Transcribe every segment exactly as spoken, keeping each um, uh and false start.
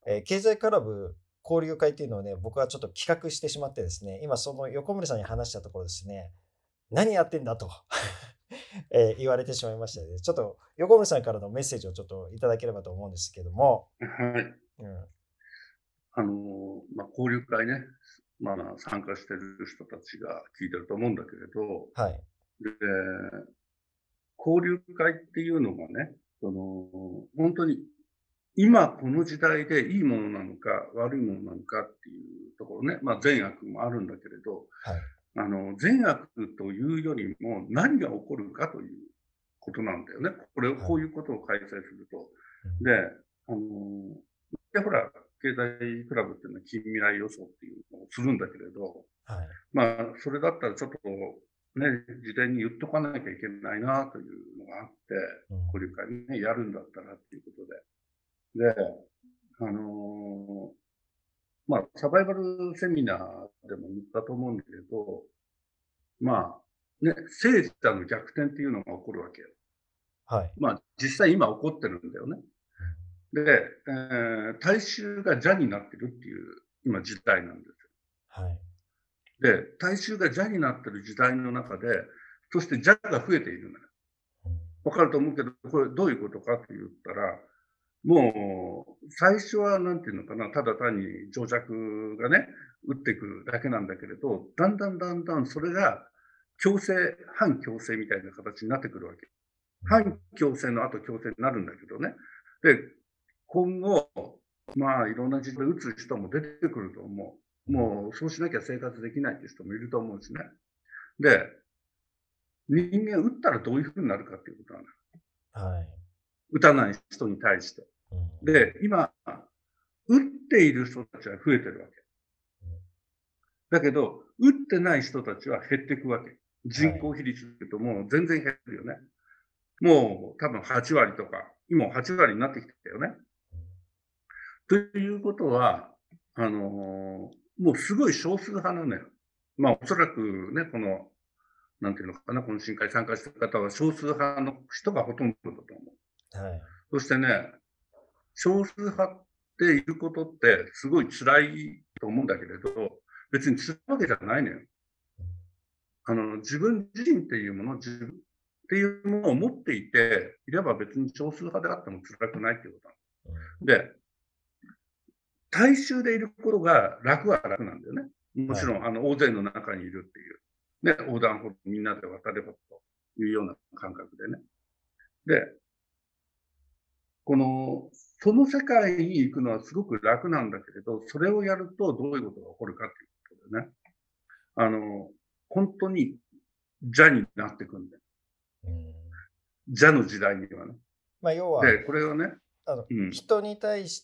えー経済クラブ交流会っていうのをね、僕はちょっと企画してしまってですね、今その横森さんに話したところですね、何やってんだとえー言われてしまいましたので、ちょっと横森さんからのメッセージをちょっといただければと思うんですけども、 はい。 うん、 あの、まあ、交流会ね、まあ、参加してる人たちが聞いてると思うんだけれど、 はい、 で、交流会っていうのがね、その、本当に今この時代でいいものなのか悪いものなのかっていうところね、まあ、善悪もあるんだけれど、 はい、 あの、善悪というよりも何が起こるかということなんだよね。これを、 はい、 こういうことを開催すると。 うん、 で、あの、で、ほら、経済クラブっていうのは近未来予想っていうのをするんだけれど、 はい、 まあ、それだったらちょっとね、事前に言っとかなきゃいけないなというのがあって、 うん、 交流会ね、やるんだったらっていうことで。で、あのまあ、サバイバルセミナーでも言ったと思うんだけど、まあ、ね、聖者の逆転っていうのが起こるわけよ。 はい、 まあ、実際今起こってるんだよね。 うん、 で、えー大衆が邪になってるっていう今時代なんですはい、 よ。で、大衆が邪になってる時代の中で、そして邪が増えているのよ。 うん、 わかると思うけど、これどういうことかって言ったら、もう、最初はなんていうのかな、ただ単に情弱がね、打っていくだけなんだけれど、だんだんだんだんそれが強制、反強制みたいな形になってくるわけ。 うん、 反強制の後強制になるんだけどね。で、今後、まあいろんな事情で打つ人も出てくると思う。 うん、 もうそうしなきゃ生活できないっていう人もいると思うしね。で、人間打ったらどういうふうになるかっていうことなの。 はい、 打たない人に対して。 うん、 で、今、打っている人たちは増えてるわけ。だけど、打ってない人たちは減っていくわけ。人はい、 口比率で言うともう全然減るよね。もう多分はち割とか、今はち割になってきてたよね。ということは、あのーもうすごい少数派なのよ。まあおそらくね、この、なんていうのかな、この深海参加した方は少数派の人がほとんどだと思う。 はい、 そしてね、少数派っていることってすごい辛いと思うんだけれど、別に辛いわけじゃないのよ。あの、自分自身っていうもの、自分っていうものを持っていて、いれば別に少数派であっても辛くないっていうことうん、 なの。で、大衆でいることが楽は楽なんだよね。もはい、 ちろん、あの、大勢の中にいるっていう。ね、横断歩道みんなで渡ればというような感覚でね。で、この、その世界に行くのはすごく楽なんだけれど、それをやるとどういうことが起こるかっていうことでね。あの、本当に邪になってくんだよ。 うん、 邪の時代にはね。 まあ、要は、 で、これをね、 あの、 うん、 人に対して、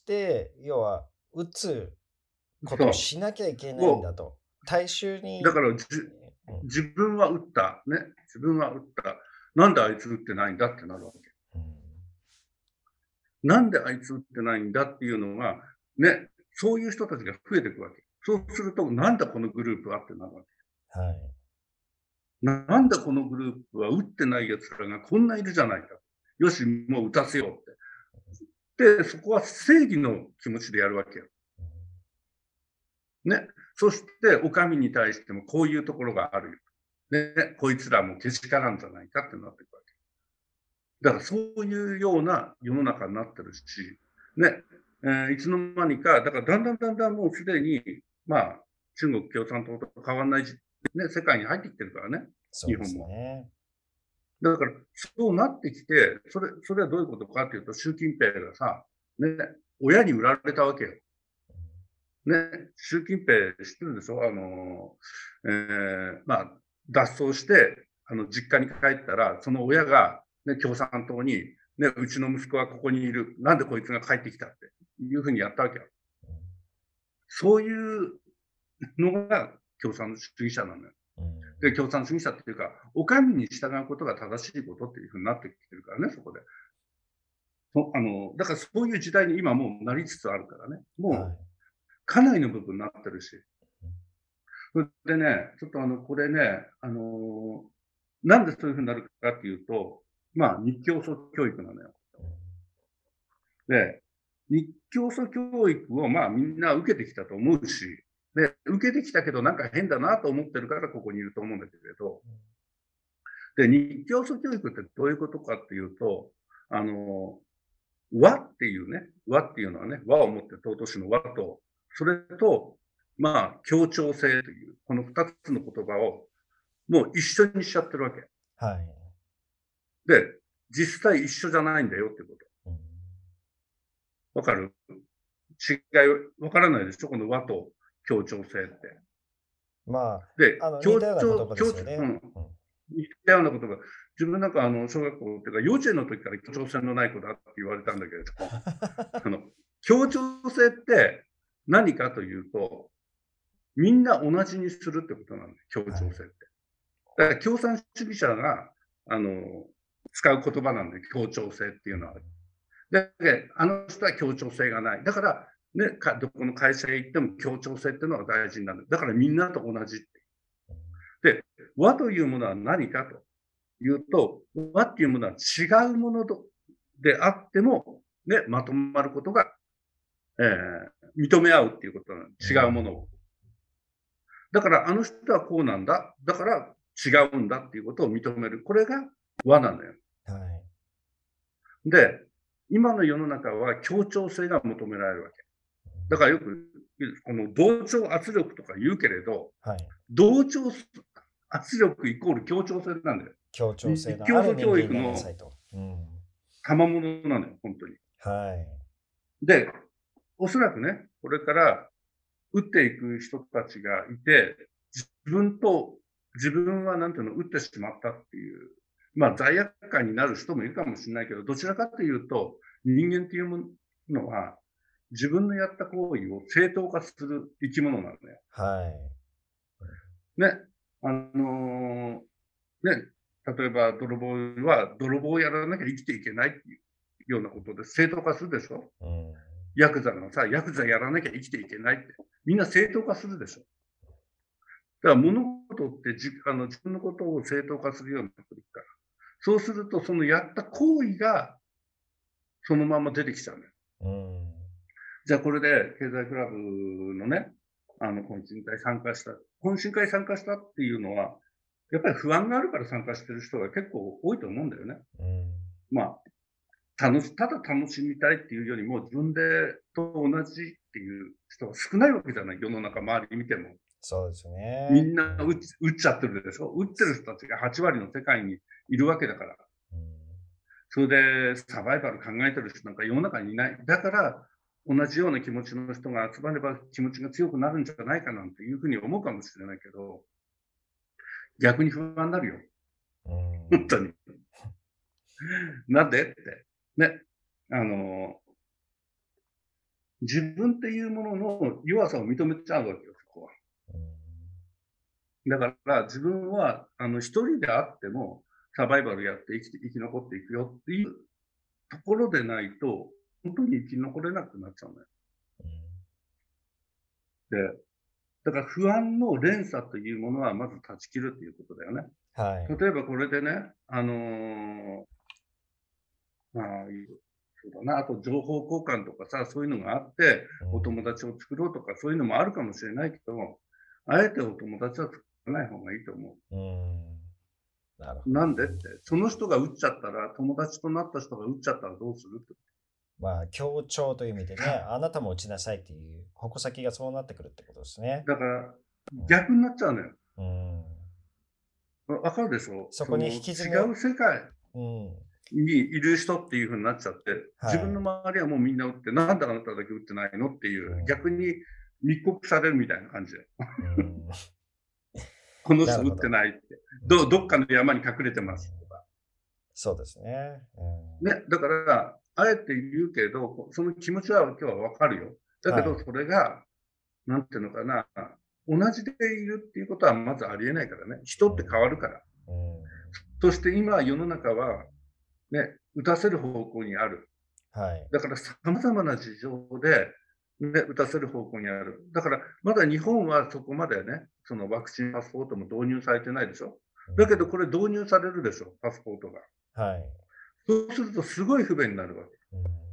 要は、打つことをそしなきゃいけう、を、 ないんだと。大衆に、 だからじ、 うん、 自分は打った、ね、自分は打った。なんであいつ打ってないんだってなるわけ。 うん、 なんであいつ打ってないんだっていうのが、ね、そういう人たちが増えていくわけ。そうすると、なんだこのグループはってなるわけ。 はい、 なんだこのグループは打ってない奴らがこんないるじゃないか。よし、もう打たせようって。で、そこは正義の気持ちでやるわけよ。ね。そして、お上に対してもこういうところがあるよ。ね。こいつらもけしからんじゃないかってなっていくわけ。だからそういうような世の中になってるし、ね。えーいつの間にか、だからだんだんだんだんもうすでに、まあ、中国共産党と変わらない、ね、世界に入ってきてるからね。 そうです日本も。 ね。 だから、そうなってきて、それ、それはどういうことかっていうと、習近平がさ、ね、親に売られたわけよ。ね、習近平知ってるでしょあの、えー、まあ、脱走して、あの、実家に帰ったら、その親が、ね、共産党に、ね、うちの息子はここにいる。なんでこいつが帰ってきたっていうふうにやったわけよ。そういうのが共産主義者なのよ。 うん、 で、共産主義者っていうか、お上に従うことが正しいことっていうふうになってきてるからね、そこで。あの、だからそういう時代に今もうなりつつあるからね。もう、 はい。 かなりの部分になってるし。 うん、 それでね、ちょっとあの、これね、あのーなんでそういうふうになるかっていうと、まあ、日教組教育なのよ。で、日教祖教育をまあみんな受けてきたと思うし、で、受けてきたけどなんか変だなと思ってるからここにいると思うんだけれど、で、日教祖教育ってどういうことかっていうと、あの、和っていうね、和っていうのはね、和をもって尊しの和と、それと、まあ、協調性という、この二つの言葉をもう一緒にしちゃってるわけ。 はい。 で、実際一緒じゃないんだよってこと。わかる？違い、わからないでしょこの和と協調性って。 まで、 あ、あの、似協たような言調、協調、 葉ですよね。 うん。 うん。 似たようなことが、自分なんかあの、小学校っていうか幼稚園の時から協調性のない子だって言われたんだけれども、あの、協調性って何かというと、みんな同じにするってことなんだよ、協調性って。だから共産主義者が、あの、使う言葉なんだよ、協調性っていうのは。だけど、あの人は協調性がない。だから、ね、かどこの会社へ行っても協調性っていうのが大事になる。だからみんなと同じって。で、和というものは何かというと、和っていうものは違うものであっても、ね、まとまることが、えー、認め合うっていうことなの。違うものを。だからあの人はこうなんだ。だから違うんだっていうことを認める。これが和なのよ。 はい。 で、今の世の中は協調性が求められるわけ。だからよく、この同調圧力とか言うけれど、 はい。 同調圧力イコール協調性なんだよ。 協調性日教祖のある人間教育のになりなさいと。うん。 賜物なのよ、本当に。 はい。 で、おそらくね、これから打っていく人たちがいて、自分と、自分はなんていうの、打ってしまったっていう、まあ罪悪感になる人もいるかもしれないけど、どちらかというと、人間っていうものは、自分のやった行為を正当化する生き物なのね。 はい。 ね、あのー、ね、例えば泥棒は泥棒をやらなきゃ生きていけないっていうようなことで正当化するでしょ。うん、ヤクザがさ、ヤクザやらなきゃ生きていけないって、みんな正当化するでしょ。だから物事ってじあの自分のことを正当化するようになってるから。そうすると、そのやった行為がそのまま出てきちゃうのよ。うん、じゃあこれで経済クラブのね、あの懇親会参加した、懇親会参加したっていうのは、やっぱり不安があるから参加してる人が結構多いと思うんだよね。うん、まあ楽し、ただ楽しみたいっていうよりも、自分でと同じっていう人が少ないわけじゃない、世の中周り見ても。 そうですね。 みんな打っ、打っちゃってるでしょ。打ってる人たちがはち割の世界にいるわけだから。うん、それでサバイバル考えてる人なんか世の中にいない。だから、同じような気持ちの人が集まれば気持ちが強くなるんじゃないかなんていうふうに思うかもしれないけど、逆に不安になるよ。うん、本当に。なんでって。ね。あの、自分っていうものの弱さを認めちゃうわけよ、そこは。だから、自分は、あの、一人であっても、サバイバルやって生きて、生き残っていくよっていうところでないと、本当に生き残れなくなっちゃうのよ。で、だから不安の連鎖というものはまず断ち切るっていうことだよね。はい。例えばこれでね、あのー、まあ、そうだな、あと情報交換とかさ、そういうのがあって、お友達を作ろうとか、そういうのもあるかもしれないけど、あえてお友達は作らない方がいいと思う。うん、なるほど。なんでって、その人が打っちゃったら、友達となった人が打っちゃったらどうするって。 まあ、協調という意味でね、あなたも打ちなさいっていう、矛先がそうなってくるってことですね。 だから、逆になっちゃうのよ。うん。わかるでしょ？ そこに引き違う世界。うん。にいる人っていう風になっちゃって、自分の周りはもうみんな打って、なんであなただけ打ってないのっていう、うん、逆に密告されるみたいな感じで。うん、この人打ってないって。ど, どっかの山に隠れてますとか。 そうですね。 うん、ね、だから、あえて言うけど、その気持ちは今日はわかるよ。だけど、それが、はい、なんていうのかな、同じでいるっていうことはまずありえないからね。人って変わるから。うんうん、そして今世の中は、ね、打たせる方向にある。はい。だから様々な事情で、ね、打たせる方向にある。だからまだ日本はそこまでね、そのワクチンパスポートも導入されてないでしょ。だけどこれ導入されるでしょ、パスポートが。はい。そうするとすごい不便になるわけ。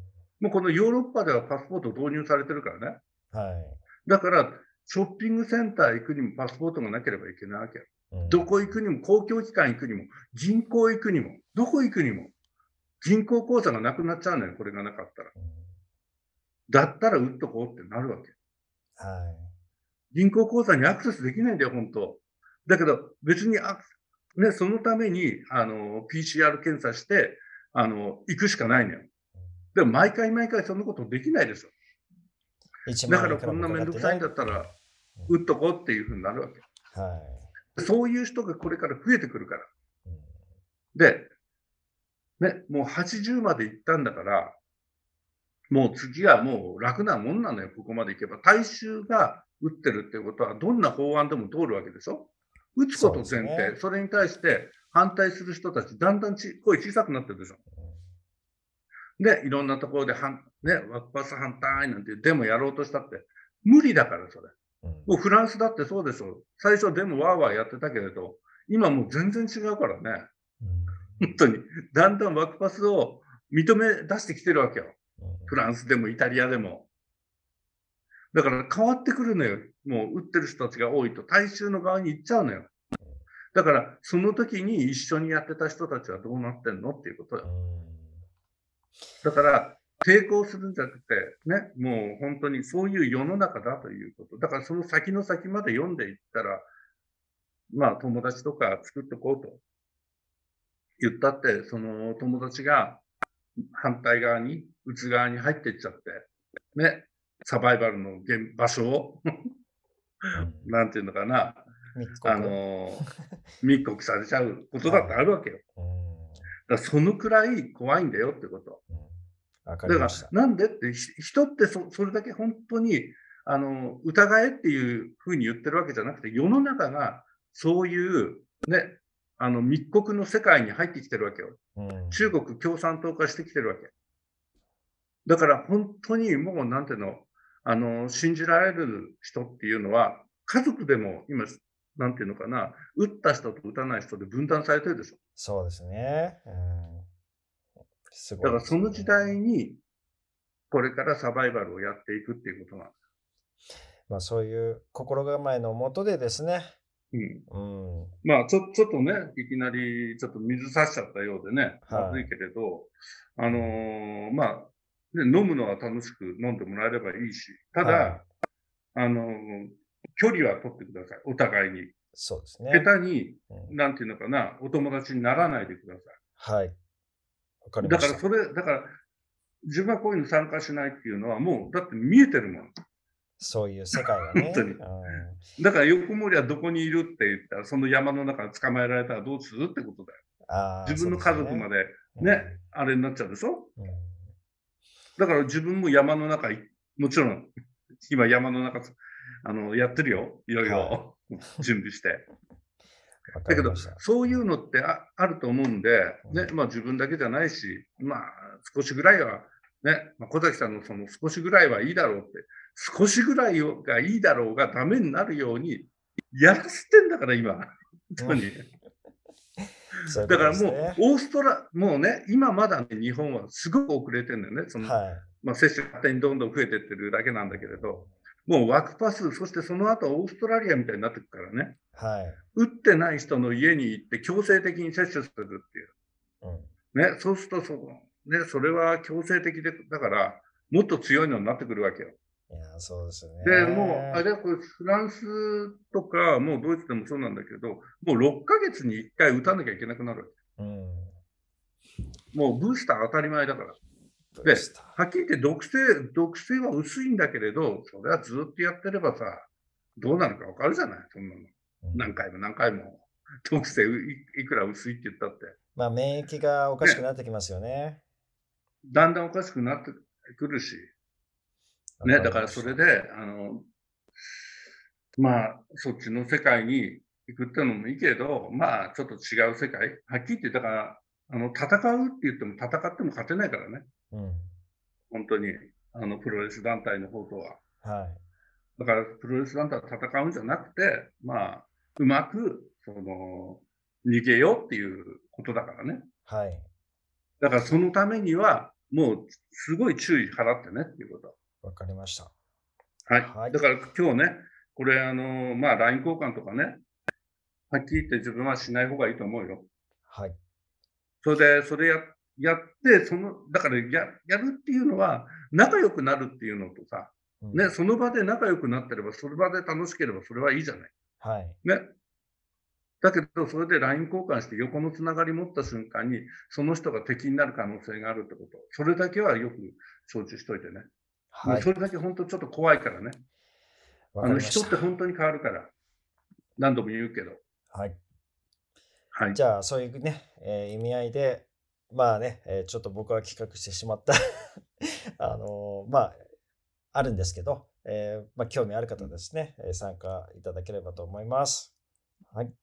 もうこのヨーロッパではパスポート導入されてるからね。 はい。 だから、ショッピングセンター行くにもパスポートがなければいけないわけよ。 うんどこ行くにも、公共機関行くにも、銀行行くにも、どこ行くにも、銀行口座がなくなっちゃうのよ、これがなかったら。 うんだったら打っとこうってなるわけ。 は銀行口座にアクセスできないんだよ、本当。だけど、別にあ、ね、そのために、あの、ピーシーアール 検査して、あの、行くしかないのよ。でも、毎回毎回そんなことできないでしょ。 い。1 だから、 万いくらもこんなめんかかってね。 どくさいんだったら、 うん打っとこうっていうふうになるわけ。 はそういう人がこれから増えてくるから。 い。うんで、ね、もうはちじゅうまで行ったんだから、もう次はもう楽なもんなのよ、ここまで行けば。大衆が打ってるっていうことは、どんな法案でも通るわけでしょ。打つこと前そうです提、 ねそれに対して反対する人たち、だんだんち声小さくなってるでしょ。で、いろんなところで反、ね、ワクパス反対なんてデモやろうとしたって、無理だから、それ。 うんもうフランスだってそうでしょ。最初デモワーワーやってたけれど、今もう全然違うからね。 うん本当に。だんだんワクパスを認め出してきてるわけよ。 うんフランスでもイタリアでも。だから変わってくるのよ。もう打ってる人たちが多いと大衆の側に行っちゃうのよ。だからその時に一緒にやってた人たちはどうなってんのっていうことよ。だから抵抗するんじゃなくて、ね、もう本当にそういう世の中だということ。だからその先の先まで読んでいったら、まあ友達とか作ってこうと言ったって、その友達が反対側に、打つ側に入っていっちゃって、ね、サバイバルの現場所を、 うんなんていうのかな、 密告あの、密告されちゃうことだってあるわけよ。 うんだからそのくらい怖いんだよってこと。 うんわかだからりました。 なんでって、ひ人ってそそれだけ本当に、あの、疑えっていうふうに言ってるわけじゃなくて、世の中がそういうね、あの密告の世界に入ってきてるわけよ。 うん中国共産党化してきてるわけ。だから本当にもうなんていうの、あの、信じられる人っていうのは、家族でも今、なんていうのかな、打った人と打たない人で分断されてるでしょ。 そうですね。うんすごだいですねからその時代に、これからサバイバルをやっていくっていうことなんだ。 まあそういう心構えのもとでですね。 うん。 うん。 まあちょ、ちょっとね、いきなりちょっと水差しちゃったようでね、 はいまずいけれど、あのーまあ、ね、飲むのは楽しく飲んでもらえればいいし、ただ、 はいあのー距離は取ってください、お互いに。 そうですね。 下手に、 うんなんていうのかな、お友達にならないでくださはい。わかりい。 ました。 だからそれ、だから、自分はこういうの参加しないっていうのはもう、だって見えてるもん。 そういう世界がね。 本当にうんだから横森はどこにいるって言ったら、その山の中に捕まえられたらどうするってことだよ。 ああ自分の家族までそうね、 ですあれになっちゃうでしょ。 うんうんだから自分も山の中い、もちろん、今山の中、あの、やってるよ。いろいろ準備して。 わかだけどりました。、 そういうのってああると思うんで、ね、まあ自分だけじゃないし、まあ少しぐらいは、ね、まあ、小崎さんのその少しぐらいはいいだろうって、少しぐらいがいいだろうがダメになるようにやらせてんだから、今。本当に。 そういうことだからもうですね、 オーストラ、もうね、今まだね、日本はすごく遅れてるんだよね。そのはい。 まあ、接種勝手にどんどん増えていってるだけなんだけれど、もうワクパス、そしてその後オーストラリアみたいになってくからね、 はい。 打ってない人の家に行って強制的に接種するっていう。 うんね、そうするとそ、ね、それは強制的で、だから、もっと強いのになってくるわけよ。 いや、そうですよね。 で、もう、あれはこれフランスとか、もうドイツでもそうなんだけど、もうろっかげつにいっかい打たなきゃいけなくなるわけ。 うん。 もうブースター当たり前だから。で、はっきり言って毒性、毒性は薄いんだけれど、それはずっとやってればさ、どうなるかわかるじゃない、そんなの。 うん何回も何回も。毒性いくら薄いって言ったって。 まあ、免疫がおかしくなってきますよね。 だんだんおかしくなってくるし。ね、だからそれで、あの、まあ、そっちの世界に行くってのもいいけど、まあ、ちょっと違う世界。はっきり言って、だから、あの、戦うって言っても戦っても勝てないからね。 うん。 本当に、あの、プロレス団体の方とは。 はい。 だから、プロレス団体と戦うんじゃなくて、まあ、うまく、その、逃げようっていうことだからね。 はい。 だから、そのためには、 もうすごい注意払ってねっていうこと。 わかりました。 はい。 はい。 だから今日ね、これあの、まあ ライン 交換とかね、はっきり言って自分はしない方がいいと思うよ。 はい。 それで、それや、やって、その、だからや、やるっていうのは、仲良くなるっていうのとさ、 うん、 ね、その場で仲良くなってれば、その場で楽しければそれはいいじゃない。 はい。 ね。だけど、それで ライン 交換して横のつながり持った瞬間に、その人が敵になる可能性があるってこと。それだけはよく承知しといてね。もうはい。 それだけ本当ちょっと怖いからね。 わあの、 かりました。 人って本当に変わるから。何度も言うけど。 はい。 はい。 じゃあ、そういうね、えー意味合いで、まあね、えーちょっと僕は企画してしまったあのーまあ、あるんですけど、えーまあ、興味ある方はですね、えー参加いただければと思います。はい。